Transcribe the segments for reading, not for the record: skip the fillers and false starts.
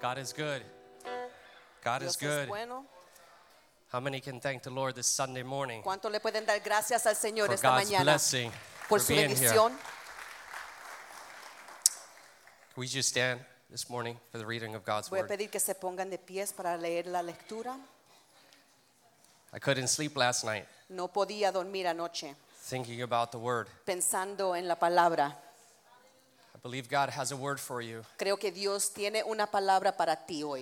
God is good. God is Dios es good. bueno. How many can thank the Lord this Sunday morning ¿Cuánto le pueden dar gracias al Señor for esta God's mañana blessing, por for su being here? bendición? Can we just stand this morning for the reading of God's Voy a word? pedir que se pongan de pies para leer la lectura. I couldn't sleep last night No podía dormir anoche thinking about the word. pensando en la palabra. I believe God has a word for you. Creo que Dios tiene una palabra para ti hoy.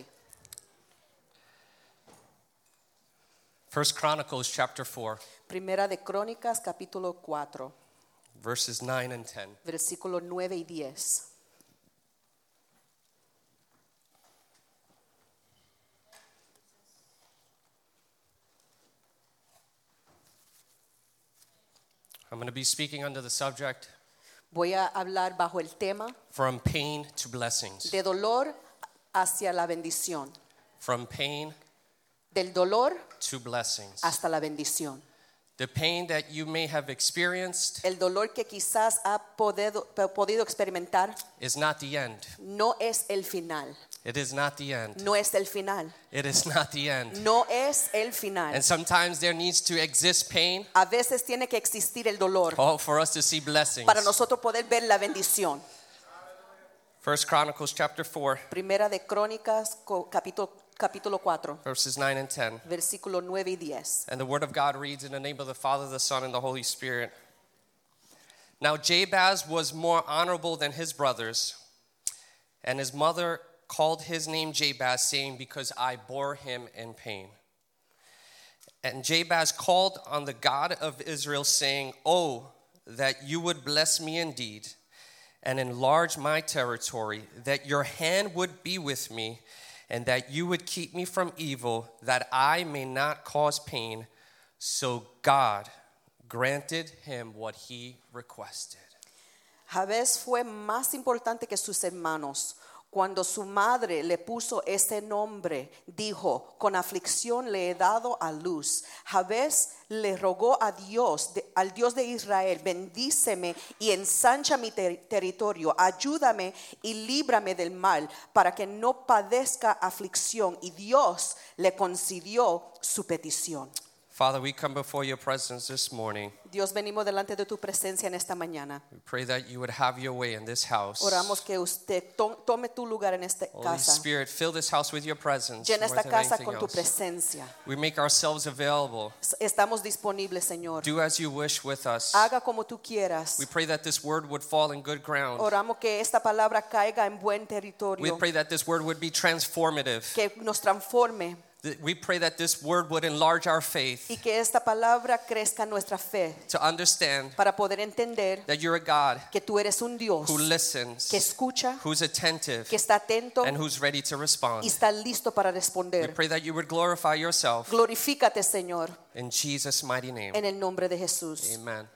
1 Chronicles chapter 4, Primera de Crónicas, capítulo 4, verses 9 and 10. versículos 9 y 10. I'm going to be speaking under the subject, Voy a hablar bajo el tema From Pain to Blessings. de dolor hacia la bendición. From pain Del dolor to blessings. hasta la bendición. The pain that you may have experienced El dolor que quizás ha podido experimentar is not the end. no es el final. It is not the end. No es el final. It is not the end. No es el final. And sometimes there needs to exist pain A veces tiene que existir el dolor for us to see blessings. para nosotros poder ver la bendición. 1 Chronicles chapter 4, Primera de Crónicas, capítulo 4, verses 9 and 10. versículo 9 y 10. And the word of God reads in the name of the Father, the Son, and the Holy Spirit. Now Jabaz was more honorable than his brothers, and his mother called his name Jabaz, saying, because I bore him in pain. And Jabaz called on the God of Israel, saying, oh, that you would bless me indeed, and enlarge my territory, that your hand would be with me, and that you would keep me from evil, that I may not cause pain. So God granted him what he requested. Jabez fue más importante que sus hermanos. Cuando su madre le puso ese nombre, dijo, con aflicción le he dado a luz. Jabez le rogó a Dios, al Dios de Israel, bendíceme y ensancha mi territorio, ayúdame y líbrame del mal, para que no padezca aflicción. Y Dios le concedió su petición. Father, we come before your presence this morning. Dios, venimos delante de tu presencia en esta mañana. We pray that you would have your way in this house. Oramos que usted tome tu lugar en esta Holy casa. Spirit, fill this house with your presence. Llena more esta than casa anything con tu else. presencia. We make ourselves available. Estamos disponibles, Señor. Do as you wish with us. Haga como tú quieras. We pray that this word would fall in good ground. Oramos que esta palabra caiga en buen We territorio, pray that this word would be transformative. que nos transforme We pray that this word would enlarge our faith y que esta palabra crezca nuestra fe to understand para poder entender that you're a God que tú eres un Dios who listens, que escucha, who's attentive, que está atento and who's ready to respond. y está listo para We responder. pray that you would glorify yourself Glorifícate, Señor, in Jesus' mighty name. en el nombre de Jesús. Amen.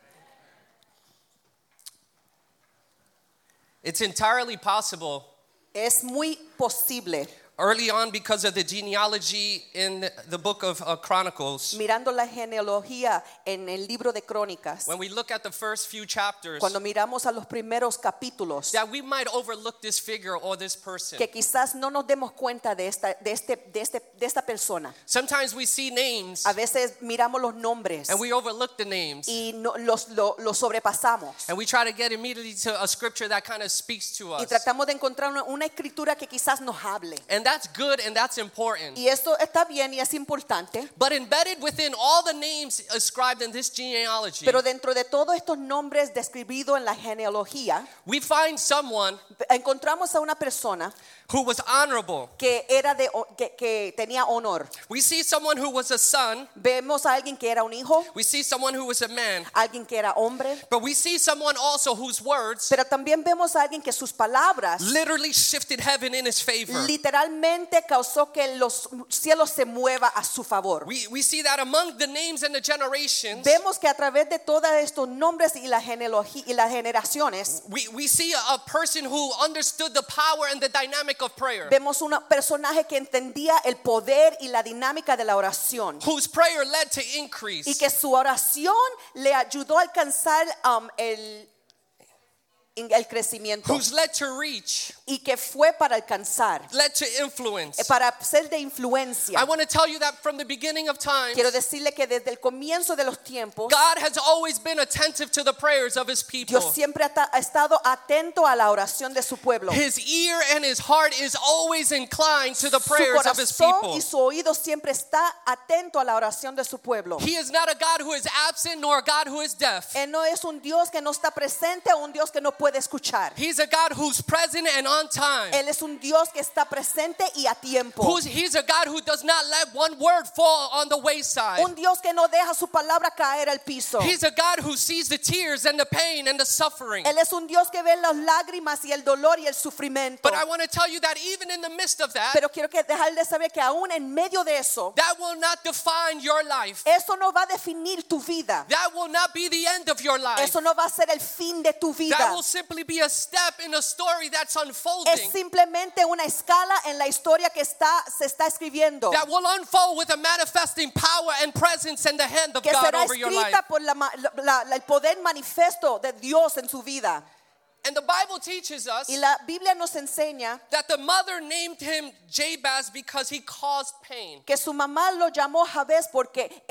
It's entirely possible Es muy posible, early on, because of the genealogy in the book of Chronicles, mirando la genealogía en el libro de Crónicas, when we look at the first few chapters, cuando miramos a los primeros capítulos, that we might overlook this figure or this person. que quizás no nos demos cuenta de esta persona. Sometimes we see names A veces miramos los nombres and we overlook the names, y los sobrepasamos and we try to get immediately to a scripture that kind of speaks to y us. tratamos de encontrar una escritura que quizás nos hable. And that's good and that's important. Y esto está bien y es importante, But embedded within all the names ascribed in this genealogy, pero dentro de todos estos nombres describidos en la genealogía, we find someone encontramos a una persona who was honorable. que que tenía honor. We see someone who was a son. Vemos a alguien que era un hijo, We see someone who was a man. alguien que era hombre, But we see someone also whose words pero también vemos a alguien que sus palabras literally shifted heaven in his favor. literalmente causó que los cielos se muevan a su favor. We see that among the names and the generations, Vemos que a través de todos estos nombres y la genealogía y las generaciones, we see a person who understood the power and the dynamic of prayer, vemos un personaje que entendía el poder y la dinámica de la oración whose prayer led to y increase. que su oración le ayudó a alcanzar el crecimiento who's led to reach, y que fue para alcanzar, led to influence. para ser de influencia. I want to tell you that from the beginning of time, Quiero decirle que desde el comienzo de los tiempos, God has always been attentive to the prayers of his people. Dios siempre ha estado atento a la oración de su pueblo. His ear and his heart is always inclined to the Su prayers of his corazón people. y su oído siempre está atento a la oración de su pueblo. He is not a God who is absent nor a God who is deaf. Él no es un Dios que no está presente o un Dios que no puede escuchar. He's a God who's present and on time. Él es un Dios que está presente y a tiempo. He's a God who does not let one word fall on the wayside. Un Dios que no deja su palabra caer al piso. He's a God who sees the tears and the pain and the suffering. Él es un Dios que ve las lágrimas y el dolor y el sufrimiento. But I want to tell you that even in the midst of that, Pero quiero dejarle saber que aún en medio de eso, that will not define your life. eso no va a definir tu vida. That will not be the end of your life. Eso no va a ser el fin de tu vida. That will simply be a step in a story that's Es unfolding. simplemente una escala en la historia que se está escribiendo, That will unfold with a manifesting power and presence and the hand of que God será over your life. escrita por el poder manifiesto de Dios en su vida. And the Bible teaches us Y la Biblia nos enseña that the mother named him Jabez because he caused pain. que su mamá lo llamó Jabez porque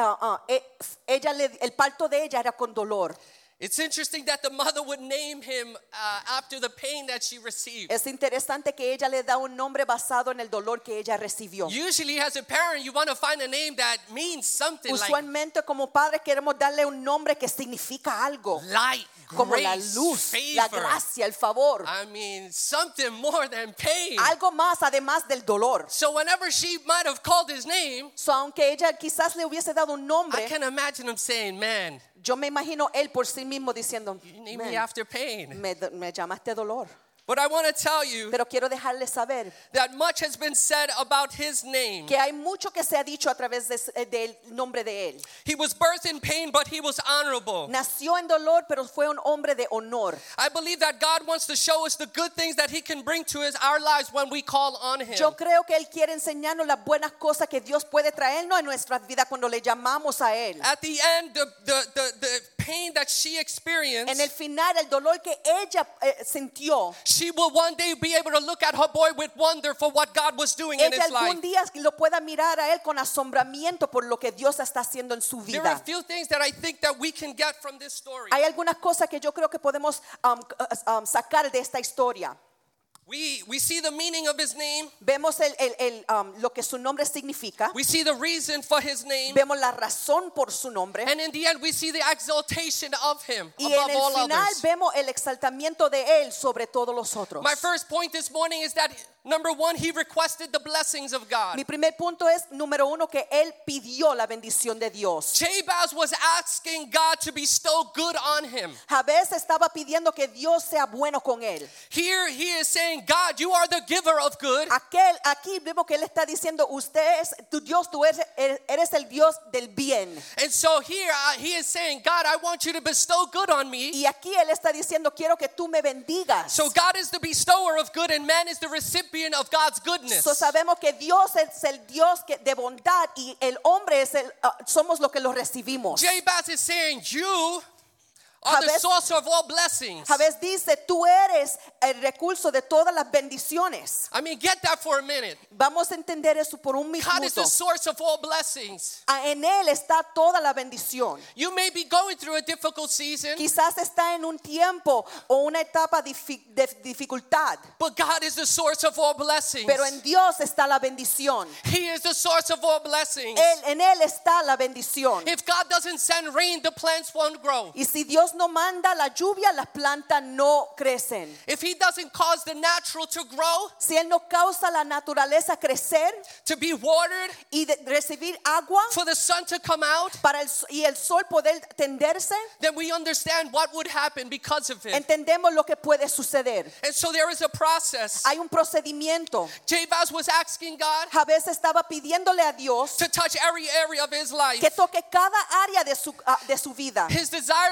el parto de ella era con dolor. It's interesting that the mother would name him after the pain that she received. Es interesante que ella le da un nombre basado en el dolor que ella recibió. Usually as a parent you want to find a name that means something like Usualmente como padres queremos darle un nombre que significa algo, light, como la grace, luz, la favor. gracia, el favor, I mean, something more than pain. algo más además del dolor. So whenever she might have called his name, So, aunque ella quizás le hubiese dado un I nombre, can imagine him saying, man, yo me imagino él por sí mismo diciendo, you named me "Man, after pain. me llamaste dolor. But I want to tell you Pero quiero dejarle saber that much has been said about his name. que hay mucho que se ha dicho a través del nombre de él. He was birthed in pain, but he was honorable. Nació en dolor, pero fue un hombre de honor. I believe that God wants to show us the good things that he can bring to our lives when we call on him. Yo creo que él quiere enseñarnos las buenas cosas que Dios puede traernos en nuestras vidas cuando le llamamos a él. At the end, the pain that she experienced, En el final, el dolor que ella sintió, she will one day be able to look at her boy with wonder for what God was doing in ella his life. algún día lo pueda mirar a él con asombramiento por lo que Dios está haciendo en su There are a vida. few things that I think that we can get from this story. Hay algunas cosas que yo creo que podemos sacar de esta historia. We see the meaning of his name. Vemos lo que su nombre significa. We see the reason for his name. Vemos la razón por su nombre. And in the end, we see the exaltation of him Y above en el all final others. vemos el exaltamiento de él sobre todos los otros. My first point this morning is that, number one, he requested the blessings of God. Mi primer punto es, número uno, que él pidió la bendición de Dios. Jabez was asking God to bestow good on him. Jabez estaba pidiendo que Dios sea bueno con él. Here he is saying, God, you are the giver of good. Aquí vemos que él está diciendo, usted es tu Dios, tú eres el Dios del bien. And so here he is saying, God, I want you to bestow good on me. Y aquí él está diciendo, quiero que tú me bendigas. So God is the bestower of good and man is the recipient of God's goodness. So sabemos que Dios es el Dios de bondad y el hombre es somos los que lo recibimos. Jabez is saying, you are the source of all blessings. Jabez dice, tú eres el recurso de todas las bendiciones. I mean, get that for a minute. Vamos a entender eso por un God is the minuto. source of all blessings. En él está toda la bendición. You may be going through a difficult season, Quizás está en un tiempo o una etapa de dificultad, but God is the source of all blessings. pero en Dios está la bendición. He is the source of all blessings. En él está la bendición. If God doesn't send rain, the plants won't grow. Y si Dios no manda la lluvia, las plantas no crecen. If he doesn't cause the natural to grow, Si él no causa la naturaleza crecer to be watered, y recibir agua for the sun to come out, y el sol poder tenderse, then we understand what would happen because of it. entendemos lo que puede suceder. And so there is a process. Hay un procedimiento. Jabez was asking God Jabez estaba pidiéndole a Dios to touch every area of his life. que toque cada área de su vida. His desire was to be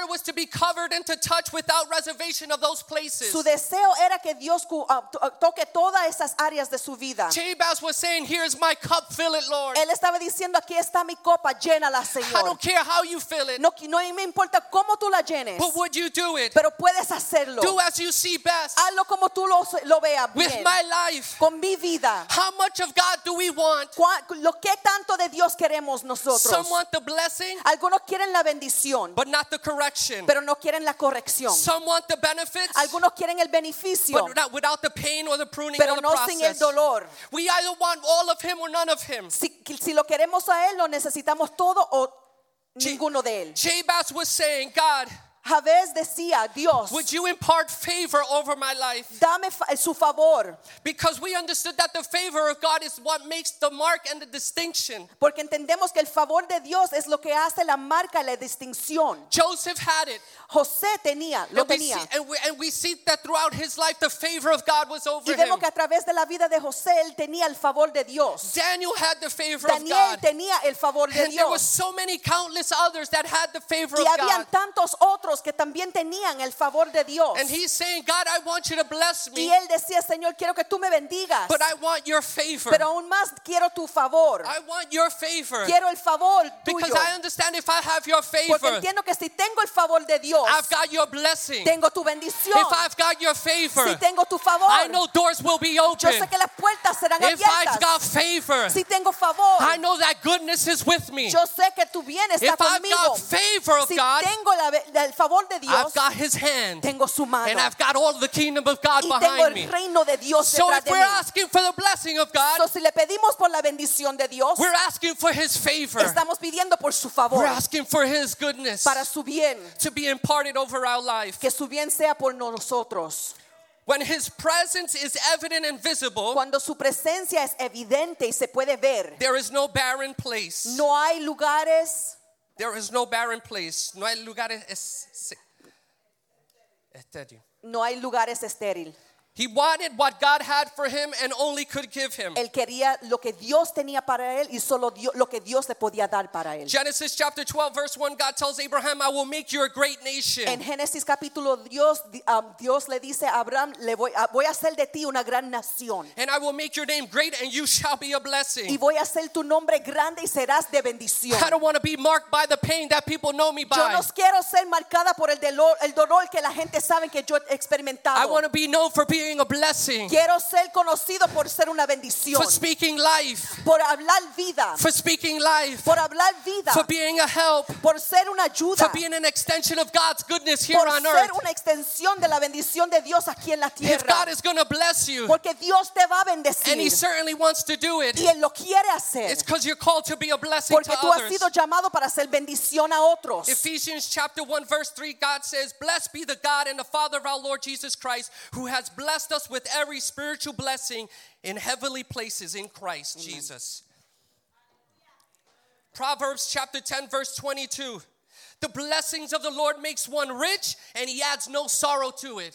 covered and to touch without reservation of those places. Su deseo era que Dios toque todas esas áreas de su vida. Jabez was saying, here's my cup, fill it, Lord. Él estaba diciendo, aquí está mi copa, llénala, I Señor. don't care how you fill it, No me importa cómo tú la llenes, but would you do it? pero puedes hacerlo. Do as you see best. Hazlo como tú lo veas With bien. my life, Con mi vida. how much of God do we want? Lo que tanto de Dios queremos nosotros. Some want the blessing, Algunos quieren la bendición, but not the correction. pero no quieren la corrección. Some want the benefits, Algunos quieren el beneficio, but not without the pain or the pruning pero of the no sin el process. dolor. We either want all of him or none of him. Si lo queremos a Él, lo necesitamos todo o ninguno de Él. Jabez was saying, God, Jabez decía, Dios, would you impart favor over my life? dame su favor. Because we understood that the favor of God is what makes the mark and the distinction. Porque entendemos que el favor de Dios es lo que hace la marca y la distinción. Joseph had it. José lo tenía. And we see that throughout his life, the favor of God was over Y him. vemos que a través de la vida de José, él tenía el favor de Dios. Daniel had the favor of Daniel God. tenía el favor de And there were Dios. so many countless others that had the favor Y of habían God. tantos otros que también tenían el favor de Dios. And he's saying, God, I want you to bless Y me, él decía, Señor, quiero que tú me bendigas. but I want your favor. Pero aún más quiero tu favor. I want your favor. Quiero el favor Because tuyo. I understand if I have your Porque favor, entiendo que si tengo el favor de Dios, I've got your blessing. tengo tu bendición. If I've got your favor, Si tengo tu favor, I know doors will be yo open. sé que las puertas serán If I've abiertas. got favor, Si tengo favor, I know that goodness is with me. yo sé que tu bien está If I've conmigo. got favor of Si God, tengo el favor de Dios, I've got his hand. tengo su mano. And I've got all the kingdom of God Y tengo behind me. el reino de Dios So detrás if de we're mí. asking for the blessing of So, God, si le pedimos por la bendición de Dios, we're asking for his favor. estamos pidiendo por su favor, We're asking for his goodness para su bien, to be imparted over our life. que su bien sea por nosotros. When his presence is evident and visible, Cuando su presencia es evidente y se puede ver, there is no barren place. no hay lugares There is no barren place. No hay lugares estéril. no hay lugares estériles. He wanted what God had for him and only could give him. Él quería lo que Dios tenía para él y solo lo que Dios le podía dar para él. Genesis chapter 12 verse 1, God tells Abraham, I will make you a great nation. En Génesis capítulo Dios le dice a Abraham, voy a hacer de ti una gran nación. And I will make your name great and you shall be a Y blessing. voy a hacer tu nombre grande y serás de bendición. I don't want to be marked by the pain that people know me Yo by. no quiero ser marcada por el dolor que la gente sabe que yo he I experimentado. want to be known for being a blessing, Quiero ser conocido por ser una bendición, for speaking life, por hablar vida, for speaking life, por hablar vida, for being a help, por ser una ayuda, for being an extension of God's goodness here por on ser earth. una extensión de la bendición de Dios aquí en la If tierra. God is going to bless you, Porque Dios te va a and He bendecir certainly wants to do it, y Él lo quiere hacer. it's because you're called to be a blessing Porque to tú has others. sido llamado para hacer bendición a otros. Ephesians chapter 1 verse 3, God says, blessed be the God and the Father of our Lord Jesus Christ, who has blessed us with every spiritual blessing in heavenly places in Christ Jesus. Proverbs chapter 10 verse 22, the blessings of the Lord makes one rich and He adds no sorrow to it.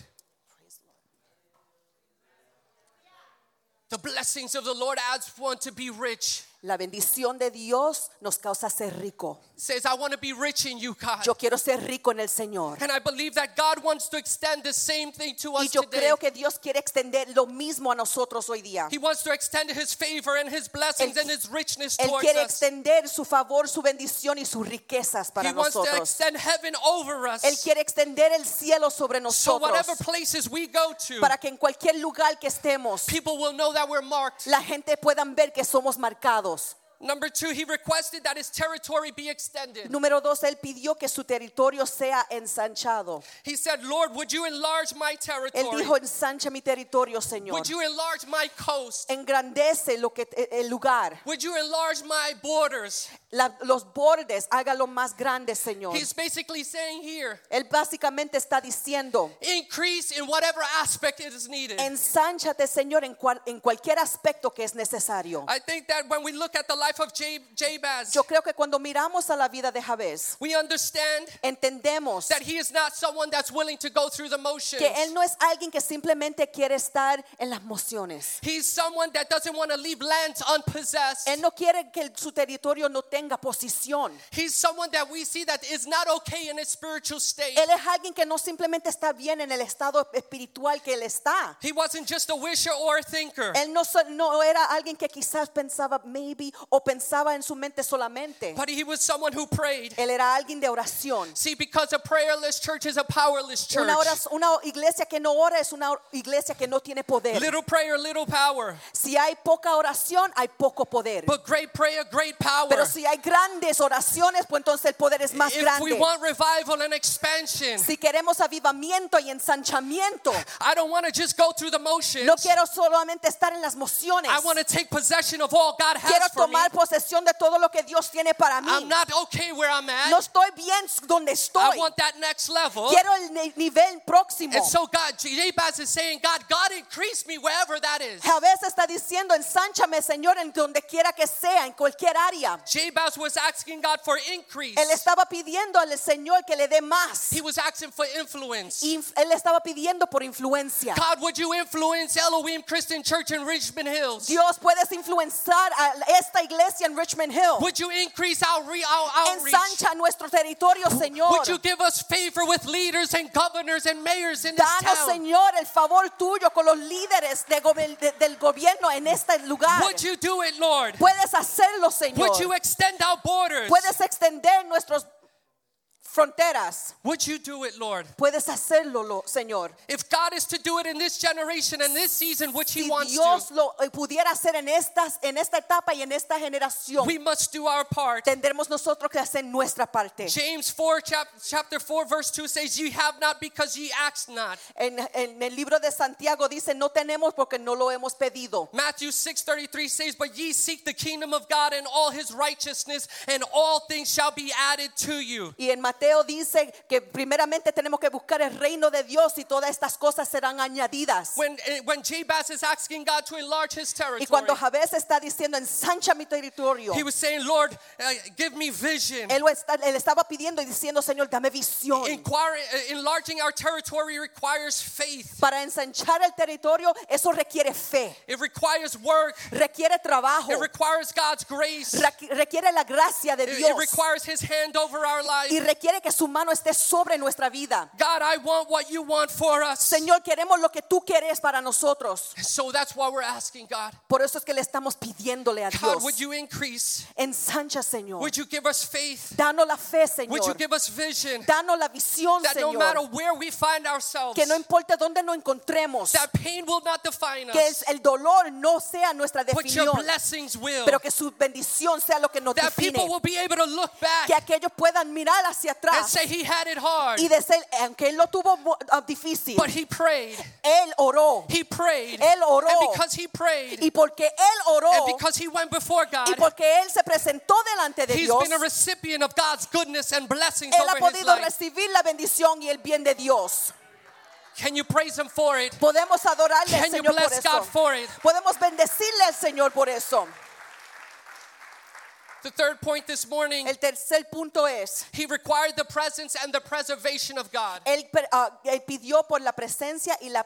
The blessings of the Lord adds one to be rich. La bendición de Dios nos causa ser rico. Says, I want to be rich in you, God. Yo quiero ser rico en el Señor. And I believe that God wants to extend the same thing to Y us yo today. creo que Dios quiere extender lo mismo a nosotros hoy día. He wants to extend His favor and His blessings Él- and His richness Él towards quiere us. extender su favor, su bendición y sus riquezas para He wants to nosotros. extend heaven over us. Él quiere extender el cielo sobre So whatever nosotros places we go to, para que en cualquier lugar que estemos people will know that we're marked. la gente puedan ver que somos marcados. Number 2, He requested that His territory be extended. Número 2, él pidió que su territorio sea ensanchado. He said, Lord, would you enlarge my Él territory? dijo, ensancha mi territorio, Señor. Would you enlarge my coast? Engrandece el lugar. Would you enlarge my borders? Los bordes, hágalo más grandes, Señor. He's basically saying here, Él básicamente está diciendo, increase in whatever aspect it is needed. ensánchate, Señor, en cualquier aspecto que es necesario. I think that when we look at the life of Jabez, Yo creo que cuando miramos a la vida de Jabez, we understand entendemos that he is not someone that's willing to go through the motions. que él no es alguien que simplemente quiere estar en las mociones. He's someone that doesn't want to leave lands unpossessed. Él no quiere que su territorio no tenga posición. He's someone that we see that is not okay in his spiritual state. Él es alguien que no simplemente está bien en el estado espiritual que él está. He wasn't just a wisher or a thinker. Él no era alguien que quizás pensaba maybe o pensaba en su mente solamente. But he was someone who prayed. Él era alguien de oración. See, because a prayerless church is a powerless church. Una iglesia que no ora es una iglesia que no tiene poder. Little prayer, little power. Si hay poca oración, hay poco poder. But great prayer, great power. Pero si hay grandes oraciones, pues entonces el poder es más If grande. we want revival and expansion, Si queremos avivamiento y ensanchamiento, I don't want to just go through the motions. no quiero solamente estar en las mociones. I want to take possession of all God Quiero has for me. tomar posesión de todo lo que Dios tiene para mí. I'm not okay where I'm at. No estoy bien donde I estoy. want that next level. Quiero el nivel próximo. And so God, Jabez is saying, God increase me wherever that is. Jabez está diciendo, ensánchame, Señor, en donde quiera que sea, en cualquier área. Jabez was asking God for increase. Él estaba pidiendo al Señor que le dé más. He was asking for influence. Él estaba pidiendo por influencia. God, would you influence Elohim Christian Church in Richmond Hills? Dios, puedes influenciar a esta iglesia en Richmond Hill. Would you increase our outreach? Ensancha nuestro territorio, Señor. Would you give us favor with leaders and governors and mayors in this Danos, town? Señor, el favor tuyo con los líderes del gobierno en este lugar. Would you do it, Lord? Puedes hacerlo, Señor. Would you extend our borders? Puedes extender nuestras fronteras. Would you do it, Lord? Puedes hacerlo, Señor. If God is to do it in this generation and this season, which He Si wants Dios to, lo pudiera hacer en esta etapa y en esta generación, we must do our part. tendremos nosotros que hacer nuestra parte. James 4, chapter 4, verse 2 says, ye have not because ye ask not. En el libro de Santiago dice, no tenemos porque no lo hemos pedido. Matthew 6:33 says, but ye seek the kingdom of God and all His righteousness, and all things shall be added to you. Y en Mateo dice que primeramente tenemos que buscar el reino de Dios y todas estas cosas serán añadidas. When Jabez is asking God to enlarge his territory, Y cuando Jabez está diciendo, ensancha mi territorio, he was saying, Lord, give me vision. él estaba pidiendo y diciendo, Señor, dame visión. Enlarging our territory requires faith. Para ensanchar el territorio, eso requiere fe, It requires work. requiere trabajo, It requires God's grace. requiere la gracia de It Dios requires His hand over our life. y requiere que su mano esté sobre nuestra vida. God, I want what you want for us. Señor, queremos lo que tú quieres para nosotros. So that's why we're asking God. Por eso es que le estamos pidiéndole a God, Dios, would you increase? ensancha, Señor. Would you give us faith? Danos la fe, Would you Señor. give us vision? Danos la visión, That no matter Señor. where we find ourselves, Que no importa dónde nos encontremos, that pain will not define que us, el dolor no sea nuestra but your definición, blessings will. pero que su bendición sea lo que nos That people define. will be able to look back Que aquellos puedan mirar hacia and atrás say he had it hard, y decir, aunque él lo tuvo difícil, but he prayed. él oró. He prayed. Él oró. And because he prayed, Y porque él oró and because he went before God, y porque él se presentó delante de he's Dios, been a recipient of God's goodness and blessings él ha over his podido life. recibir la bendición y el bien de Dios. Can you praise him for it? Podemos adorarle al Can you Señor por bless God eso. for it? Podemos bendecirle al Señor por eso. The third point this morning, El tercer punto es, he required the presence and the preservation of God. él pidió por la presencia y la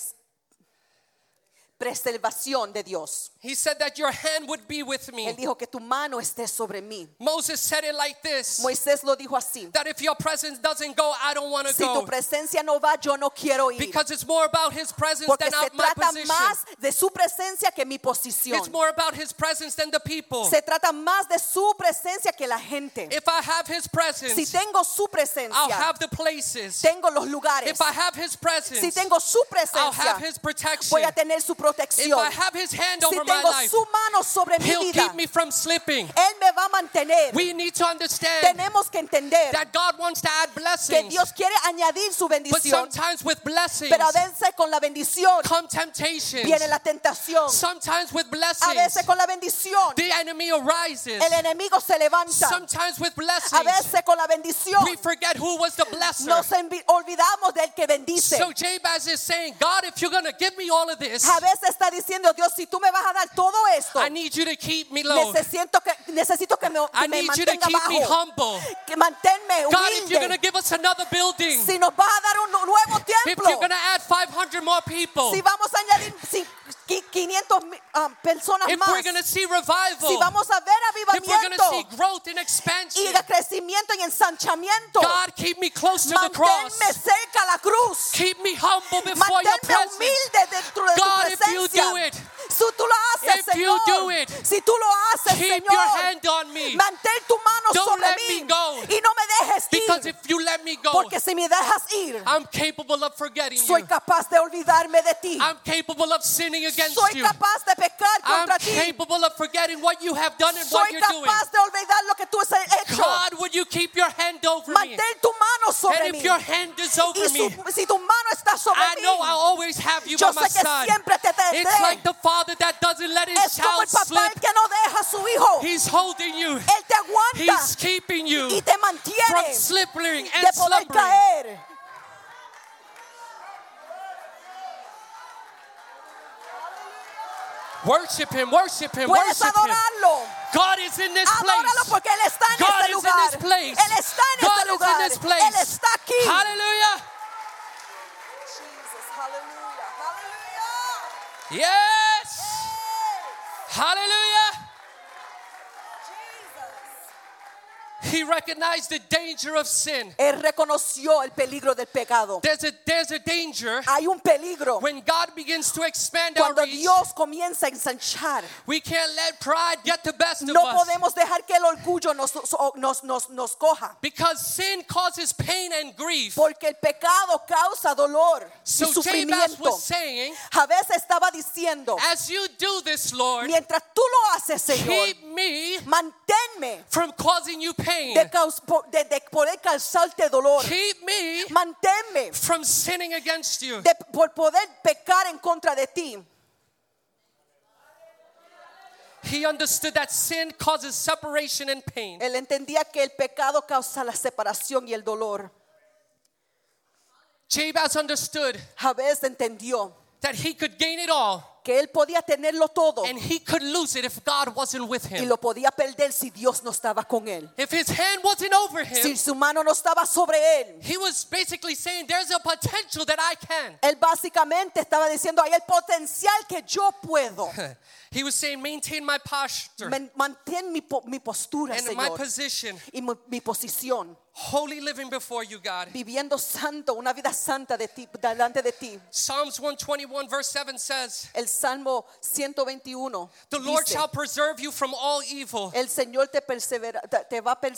preservación de Dios. He said that your hand would be with Él me. dijo que tu mano esté sobre mí. Moses said it like this, Moisés lo dijo así. that if your presence doesn't go, I don't want to Si tu go. presencia no va, yo no quiero ir. Because it's more about his presence Porque than se my trata position. más de su presencia que mi posición. It's more about his presence than the people. Se trata más de su presencia que la gente. If I have his Si presence, tengo su I'll presencia, have the places. tengo los lugares. If I have his Si presence, tengo su I'll have presencia, his protection. voy a tener su If protección. I have his hand Si over my tengo life, su mano sobre mi he'll vida, keep me from slipping. Él me va a mantener. We need to understand Tenemos que entender that God wants to add que blessings, Dios quiere añadir su but bendición, sometimes with blessings pero a veces con la bendición come temptations. viene la tentación. Sometimes with A blessings, veces con la bendición the enemy arises. el enemigo se levanta. Sometimes with A blessings, veces con la bendición we forget who was the blesser. nos olvidamos del que bendice. So Jabez is saying, God, if you're going to give me all of this, Jabez está diciendo, Dios, si tú me vas a dar todo esto, I need you to keep me low. necesito que I me need you to mantenga keep me bajo, humble. que manténme God, if you're going to humilde. give us another building, Si nos vas a dar un nuevo if templo, you're going to add 500 more people, si vamos a añadir 500 personas if más, we're going to see revival, si vamos a ver if we're going to see avivamiento growth and expansion, y crecimiento y ensanchamiento, God, keep me close to the cross. manténme cerca a la cruz, Keep me humble before your manténme presence. humilde dentro de God, tu if you presencia. do it, Si tú lo haces, if you Señor, do it, si tú lo haces, keep Señor, your hand on me. mantén tu mano Don't sobre let mí me go. y no me dejes Because ir, if you let me go, porque si me dejas ir, I'm capable of forgetting soy you. capaz de olvidarme de ti. I'm capable of sinning against Soy you. capaz de pecar I'm contra ti. capable of forgetting what you have done and Soy what you're doing. capaz de olvidar lo que tú has hecho. God, would you keep your hand over me? Mantén tu mano sobre And mí. if your hand is over Y me, si tu mano está sobre I mí, know I'll always have you yo by my sé que side. siempre te tendré. It's like the father that doesn't let his Es como child el papá slip. que no deja a su hijo. He's holding you. Él te aguanta He's keeping you y te from mantiene slipping de and poder slumbering. caer. Worship him, worship him, Puedes worship him. adorarlo. God is in this Adóralo place. porque Él está en God este is in lugar. this place. Él está en God este is in lugar. this place. Él está aquí. Hallelujah. Jesus, hallelujah, hallelujah. Yes. Hallelujah. He recognized the danger of sin. Él reconoció el peligro del pecado. There's a danger Hay un peligro when God begins to expand our cuando reach. Dios comienza a ensanchar. We can't let pride get the best of No us. podemos dejar que el orgullo nos coja. Because sin causes pain and grief. Porque el pecado causa dolor y So Jabez sufrimiento. was saying, Jabez estaba diciendo, as you do this, Lord, mientras tú lo haces, Señor, keep me manténme from causing you pain. de poder causarte dolor. Keep me Manténme from sinning against you. por poder pecar en contra de ti. He understood that sin causes separation and pain. Él entendía que el pecado causa la separación y el dolor. Jabez understood Jabez entendió that he could gain it all que él podía tenerlo todo and he could lose it if God wasn't with y him. lo podía perder si Dios no estaba con él. If his hand wasn't over Si him, su mano no estaba sobre él. he was basically saying there's a potential that I can. Él básicamente estaba diciendo, hay el potencial que yo puedo. He was saying maintain my posture Mantén mi postura, and my Señor, position, y mi posición, holy living before you, God. viviendo santo, una vida santa de ti, delante de ti. Psalms 121 verse 7 says, El Salmo 121 the Lord dice, shall preserve you from all evil. el Señor te va a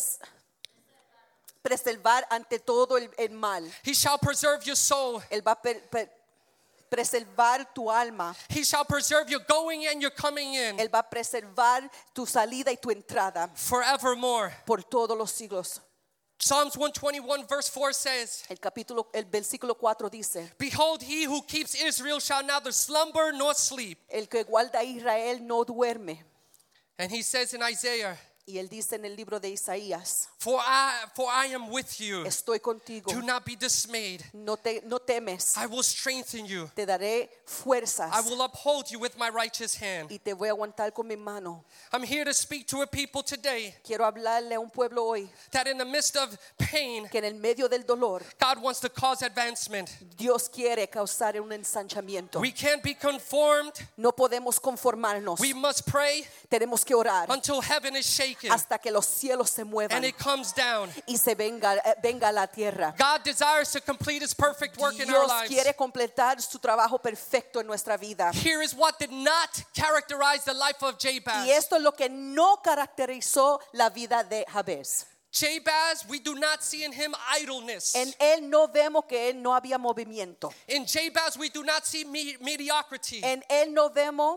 preservar ante todo el mal. He shall preserve your soul. Él va a preservar tu alma. He shall preserve your going and your coming in Él va a preservar tu salida y tu entrada forevermore. por todos los siglos. Psalms 121 verse 4 says, El versículo 4 dice, behold, he who keeps Israel shall neither slumber nor sleep. el que guarda a Israel no duerme. And he says in Isaiah, Y él dice en el libro de Isaías, for I am with you. estoy contigo, Do not be dismayed. no temes, I will strengthen you. te daré fuerzas I will uphold you with my righteous hand. y te voy a aguantar con mi mano. I'm here to speak to a people today Quiero hablarle a un pueblo hoy that in the midst of pain, que en el medio del dolor God wants to cause advancement. Dios quiere causar un ensanchamiento. We can't be conformed. No podemos conformarnos. We must pray Tenemos que orar until heaven is shaken hasta que los cielos se and muevan it comes down. y se venga a la tierra. God desires to complete his perfect work in our Dios lives. quiere completar su trabajo perfecto en nuestra vida. Here is what did not characterize the life of Y Jabez. esto es lo que no caracterizó la vida de Jabez. Jabez, we do not see in him idleness. En él no vemos que él no había movimiento. In Jabez, we do not see mediocrity. En él no vemos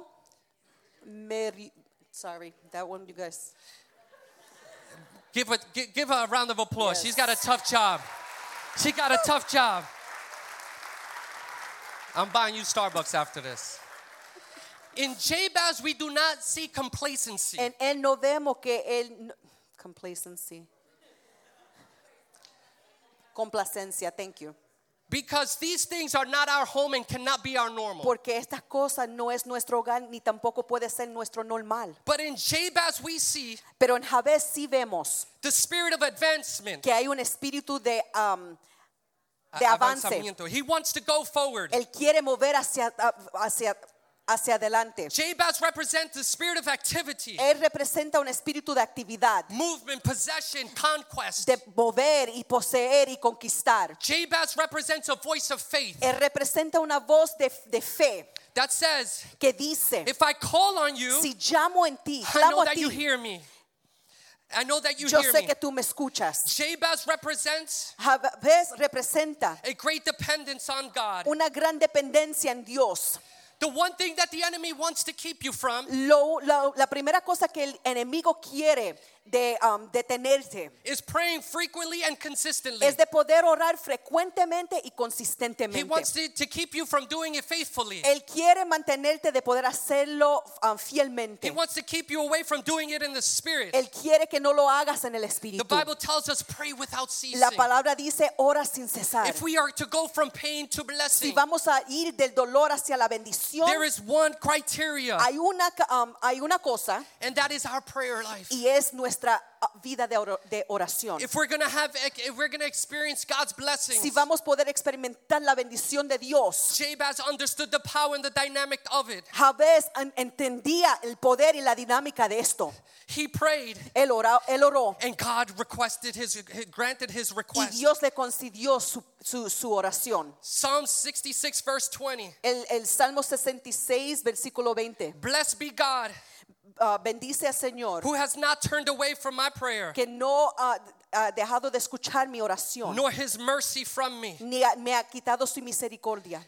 sorry, that one you guys. Give her a round of applause. Yes. She's got a tough job. She got a tough job. I'm buying you Starbucks after this. In Jabez, we do not see complacency. En él no vemos que él complacency. Complacencia, thank you. Because these things are not our home and cannot be our normal. Porque estas cosas no es nuestro hogar ni tampoco puede ser nuestro normal. But in Jabez we see Pero en Jabez sí vemos the spirit of advancement. que hay un espíritu de avance. Avanzamiento. He wants to go forward. Él quiere mover hacia adelante. Jabez represents the spirit of activity, Él representa un espíritu de actividad, movement, possession, conquest. de mover y poseer y conquistar. Jabez represents a voice of faith Él representa una voz de fe that says, que dice, if I call on you, si llamo en ti, I clamo know a that you ti, hear me. I know that you yo hear sé me. que tú me escuchas. Jabez represents Jabez representa a great dependence on God. una gran dependencia en Dios. The one thing that the enemy wants to keep you from La primera cosa que el enemigo quiere de detenerte is praying frequently and consistently. es de poder orar frecuentemente y He consistentemente. wants to keep you from doing it faithfully. Él quiere mantenerte de poder hacerlo He fielmente. wants to keep you away from doing it in the spirit. Él quiere que no lo hagas en el The espíritu. Bible tells us pray without ceasing. La palabra dice ora sin cesar. If we are to go from pain to Si blessing, vamos a ir del dolor hacia la bendición, there is one criteria, hay una cosa and that is our prayer life. y es nuestra vida de oración. If we're gonna experience God's blessings, Si vamos a poder experimentar la bendición de Dios, Jabez understood the power and the dynamic of it. Jabez entendía el poder y la dinámica de esto. He prayed, Él oró and God granted his y request. Dios le concedió su oración. Psalm 66 verse 20. El Salmo 66, versículo 20. Blessed be God Bendice al Señor who has not turned away from my prayer, que no ha dejado de escuchar mi oración, nor his mercy from me. ni me ha quitado su misericordia.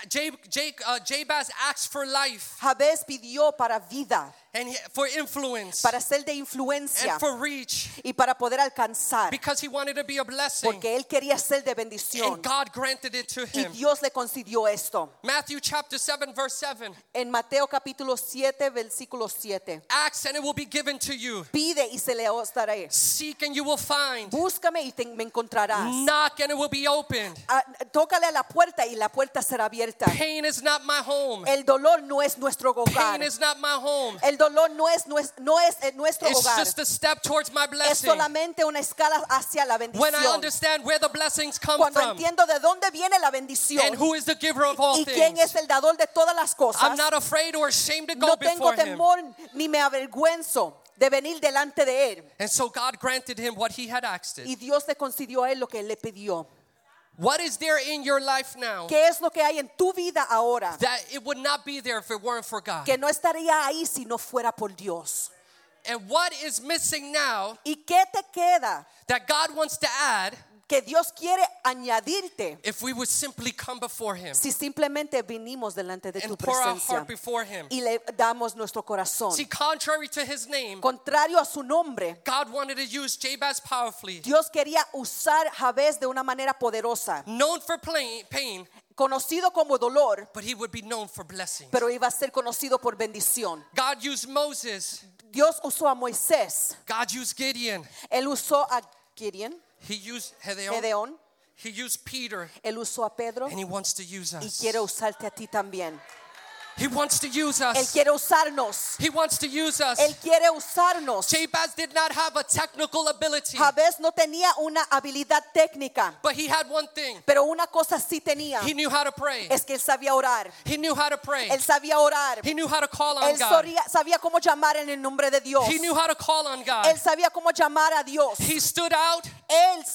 Jabez asked for life Jabez pidió para vida, and for influence para ser de influencia and for reach, y para poder alcanzar, because he wanted to be a blessing, porque él quería ser de bendición and God granted it to y him. Dios le concedió esto. Matthew chapter 7 verse 7. En Mateo capítulo 7, versículo 7. Ask and it will be given to you. Pide y se le os daré. Seek and you will find. Búscame y me encontrarás. Knock and it will be opened. Tócale a la puerta y la puerta será abierta. Pain is not my home. El dolor no es nuestro hogar. Pain is not my home. El dolor no es nuestro It's hogar. just a step towards my Es blessing. solamente una escala hacia la When I bendición. understand where the blessings come Cuando from entiendo de dónde viene la bendición and who is the giver of all y quién es things, el dador de todas las cosas, I'm not afraid or ashamed to go no tengo before him. temor ni me avergüenzo de venir delante de él. And so God granted him what he had asked it. Y Dios le concedió a él lo que él le pidió. What is there in your life now ¿Qué es lo que hay en tu vida ahora that it would not be there if it weren't for God? que no estaría ahí si no fuera por Dios? And what is missing now ¿Y qué te queda that God wants to add que Dios quiere añadirte if we would simply come before him si simplemente vinimos delante de tu and pour our presencia heart before him? y le damos nuestro corazón? See, contrary to his name, Contrario a su nombre, God wanted to use Jabez powerfully. Dios quería usar Jabez de una manera poderosa, Known for pain, conocido como dolor, but he would be known for blessings. pero iba a ser conocido por bendición. God used Moses. Dios usó a Moisés, God used Gideon. él usó a Gideon, He used Gedeon. Gedeón, He used Peter. él usó a Pedro And he wants to use y us. quiere usarte a ti también. He wants to use Él us. quiere usarnos. He wants to use us. Él quiere usarnos. Jabez did not have a technical ability, Jabez no tenía una habilidad técnica, but he had one thing. pero una cosa sí tenía, He knew how to pray. es que él sabía orar. He knew how to pray. Él sabía orar. He knew how to call on Él God. sabía cómo llamar en el nombre de Dios. He knew how to call on Él God. sabía cómo llamar a Dios. He stood out Él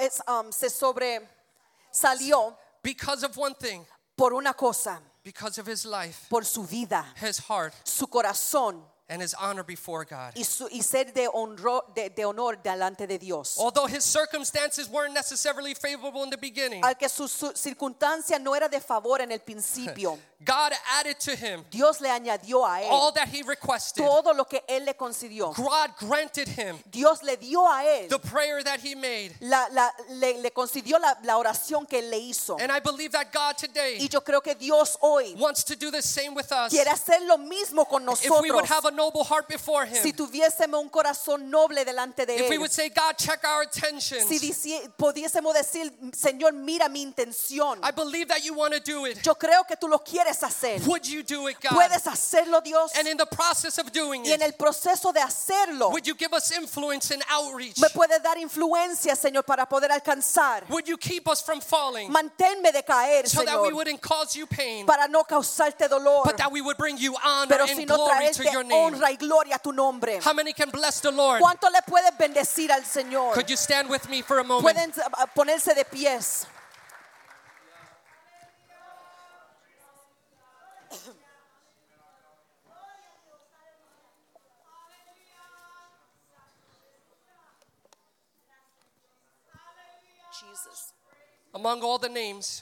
se salió because of one thing, por una cosa, because of his life, por su vida, his heart, su corazón and his honor before God. y ser de honor delante de Dios. Although his circumstances weren't necessarily favorable in the beginning, Al que su circunstancia no era de favor en el principio, God added to him Dios le añadió a él all that he requested. todo lo que él le concedió. God granted him Dios le dio a él, the prayer that he made. le concedió la oración que él le hizo. And I believe that God today Y yo creo que Dios hoy wants to do the same with us. quiere hacer lo mismo con If we would nosotros. have a noble heart before si Him, tuviésemos un corazón noble delante de if we Él, would say, God, check our intentions, si pudiésemos decir, Señor, mira mi intención, I believe that you want to do it. yo creo que tú lo quieres hacer. Would you do it, God? Puedes hacerlo, Dios. And in the process of doing Y en it, el proceso de hacerlo, would you give us influence and outreach? me puedes dar influencia, Señor, para poder alcanzar. Would you keep us from falling Manténme de caer, so that we Señor, wouldn't cause you pain, para no causarte dolor, but that we would bring you honor pero and sino glory to traerte your name? honra y gloria a tu nombre. How many can bless the Lord? ¿Cuánto le puedes bendecir al Señor? Could you stand with me for a moment? Pueden ponerse de pies. Jesus. Among all the names,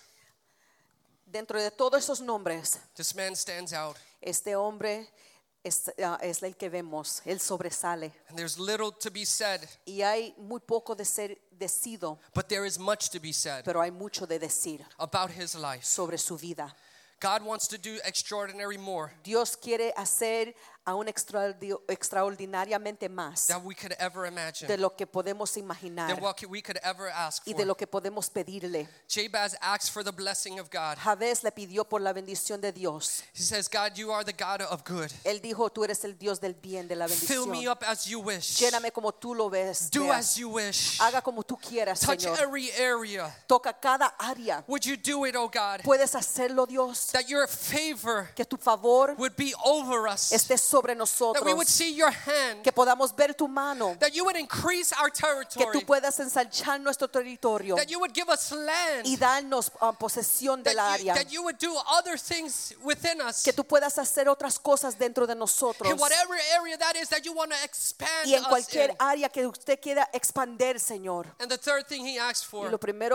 Dentro de todos esos nombres, this man stands out. este hombre es el que vemos, él sobresale. And there's little to be said, Y hay muy poco de ser decido, but there is much to be said pero hay mucho de decir about his life. sobre su vida. God wants to do extraordinary more Dios quiere hacer aún extraordinariamente más than we could ever imagine, de lo que podemos imaginar than what we could ever ask y de for. lo que podemos pedirle. Jabez asks for the blessing of God. Jabez le pidió por la bendición de Dios. He says, God, you are the God of good. Él dijo, tú eres el Dios del bien, de la Fill me bendición. up as you wish. Lléname como tú lo ves. Do veas. as you wish. Haga como tú quieras, Touch Señor. every area. Toca cada área. Would you do it, oh God? Puedes hacerlo, Dios. That your favor Que tu favor would be over us. esté sobre That we nosotros. would see your hand. Que podamos ver tu mano. That you would increase our Que territory. tú puedas ensanchar nuestro territorio That you would give us land. y darnos posesión del área. That you would do other things within us. Que tú puedas hacer otras cosas dentro de nosotros. In whatever area that is that you want to expand Y en us cualquier in. área que usted quiera expandir, Señor. And the third thing he asked Y for,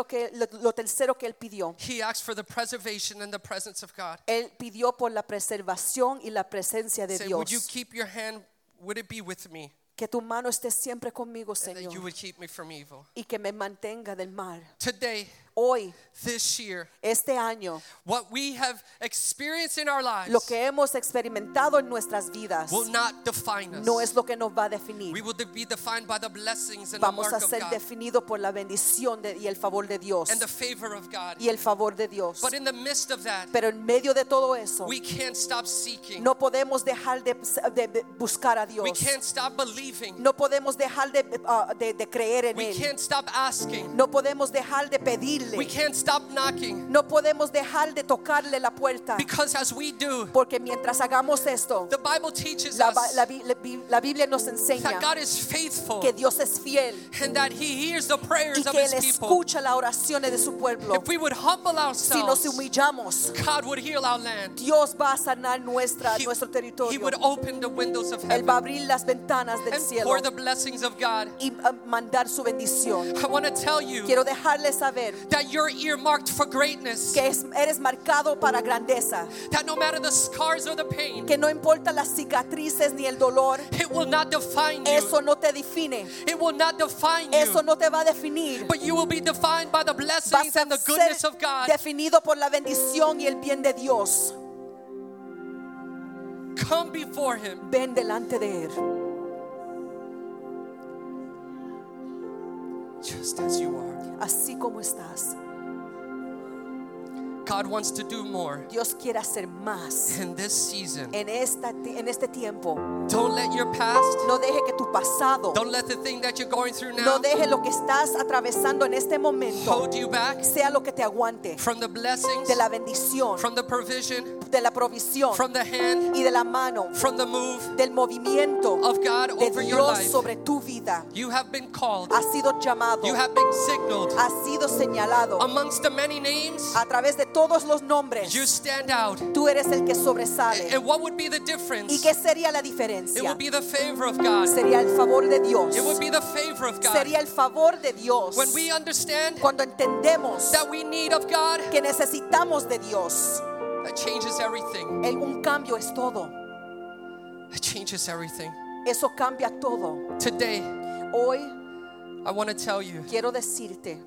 lo tercero que él pidió. he asked for the preservation and the presence of God. Él pidió por la preservación y la presencia de Say, would you Dios. keep your hand, would it be with me? Que tu mano esté siempre conmigo, And that you Señor. would keep me from evil. Y que me mantenga del mal. Today, Hoy, this year, este año, what we have experienced in our lives lo que hemos experimentado en nuestras vidas will not define us. no es lo que nos va a We definir. will be defined by the blessings and the Vamos mark a of ser God definidos por la bendición y el favor de Dios. and the favor of God. Y el favor de Dios. But in the midst of that, Pero en medio de todo eso, we can't stop seeking. no podemos dejar de buscar a Dios. We can't stop believing. No podemos dejar de creer en We Él. can't stop asking. No podemos dejar de pedirle. We can't stop knocking. No podemos dejar de tocarle la puerta. Because as we do, Porque mientras hagamos esto, the Bible teaches la us Biblia nos enseña that God is faithful que Dios es fiel and that He hears the y prayers of que His Él people. escucha las oraciones de su pueblo. If we would humble Si nos ourselves, humillamos, God would heal our land. Dios va a sanar He nuestro territorio. He would open the windows of Él heaven va a abrir las ventanas del and cielo pour the blessings of God. y mandar su bendición. I want to tell you Quiero dejarles saber that you're earmarked for greatness. que eres marcado para grandeza. That no matter the scars or the pain, Que no importa las cicatrices ni el dolor, it will not define eso you. no te define. It will not define Eso you. no te va a definir. But you will be defined by the blessings Vas a and the ser goodness of God. definido por la bendición y el bien de Dios. Come before Him. Ven delante de Él, Just as you are. así como estás. God wants to do more Dios quiere hacer más in this season. en este tiempo. Don't let your past, No deje que tu pasado, don't let the thing that you're going through no now deje lo que estás atravesando en este momento hold you back sea lo que te aguante from the blessings, de la bendición, from the provision, de la provisión from the hand, y de la mano, from the move del movimiento of God de over your Dios life. sobre tu vida. You have been called. Has sido llamado, You have been signaled. has sido señalado. Amongst the many names, A través de todos los nombres, you stand out. tú eres el que sobresale. And what would be the ¿Y difference? qué sería la It diferencia? would be the favor of God. Sería el favor de Dios. It would be the favor of God. Sería el favor de Dios. When we understand Cuando entendemos that we need of God, que necesitamos de Dios, that changes everything. un cambio es todo. It changes everything. Eso cambia todo. Today, Hoy I want to tell you quiero decirte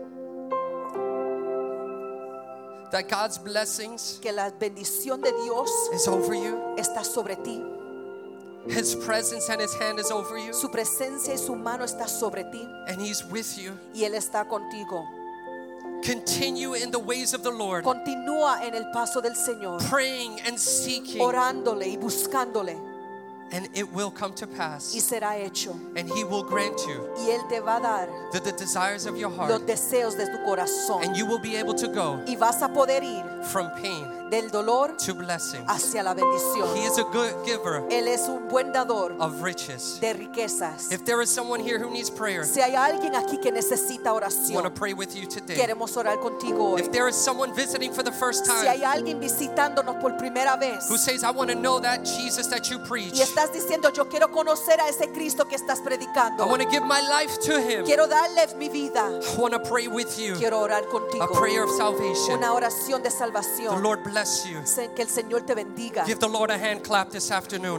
that God's blessings que la bendición de Dios is over you. está sobre ti. His presence and His hand is over you, Su presencia y su mano está sobre ti and He's with you. y Él está contigo. Continue in the ways of the Lord, Continúa en el paso del Señor, praying and seeking, orándole y buscándole, and it will come to y pass. será hecho. And He will grant you Y Él te va a dar the desires of your los heart, deseos de tu corazón. and you will be able to go Y vas a poder ir from pain del dolor to blessing. hacia la bendición. He is a good giver Él es un buen dador of riches. de riquezas. If there is someone here who needs prayer, Si hay alguien aquí que necesita I want to oración, pray with you today. queremos orar contigo hoy. If there is someone visiting for the first Si time hay alguien visitándonos por primera vez who says, I want to know that Jesus that you preach, y estás diciendo, yo quiero conocer a ese Cristo que estás I predicando, want to give my life to Him, quiero darle mi vida, I want to pray with you quiero orar a contigo, prayer of salvation. una oración de The salvación. Lord bless you. Que el Señor te bendiga. Give the Lord a hand clap this afternoon.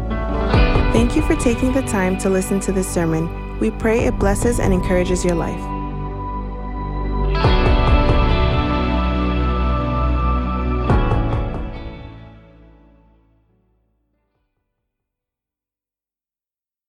Thank you for taking the time to listen to this sermon. We pray it blesses and encourages your life.